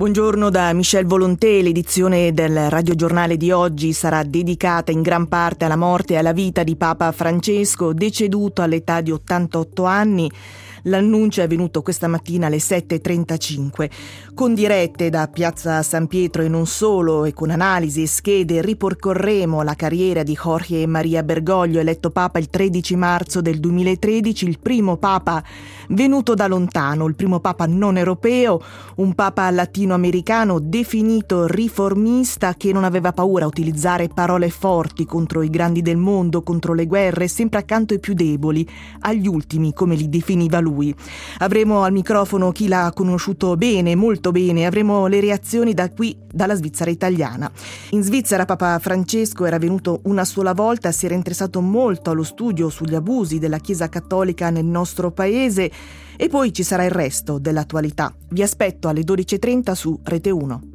Buongiorno da Michel Volonté. L'edizione del radiogiornale di oggi sarà dedicata in gran parte alla morte e alla vita di Papa Francesco, deceduto all'età di 88 anni. L'annuncio è avvenuto questa mattina alle 7.35. Con dirette da Piazza San Pietro e non solo, e con analisi e schede, ripercorremo la carriera di Jorge Maria Bergoglio, eletto Papa il 13 marzo del 2013, il primo Papa venuto da lontano, il primo Papa non europeo, un Papa latinoamericano definito riformista che non aveva paura a utilizzare parole forti contro i grandi del mondo, contro le guerre, sempre accanto ai più deboli, agli ultimi, come li definiva lui. Avremo al microfono chi l'ha conosciuto bene, molto bene, avremo le reazioni da qui, dalla Svizzera italiana. In Svizzera Papa Francesco era venuto una sola volta, si era interessato molto allo studio sugli abusi della Chiesa Cattolica nel nostro paese e poi ci sarà il resto dell'attualità. Vi aspetto alle 12.30 su Rete 1.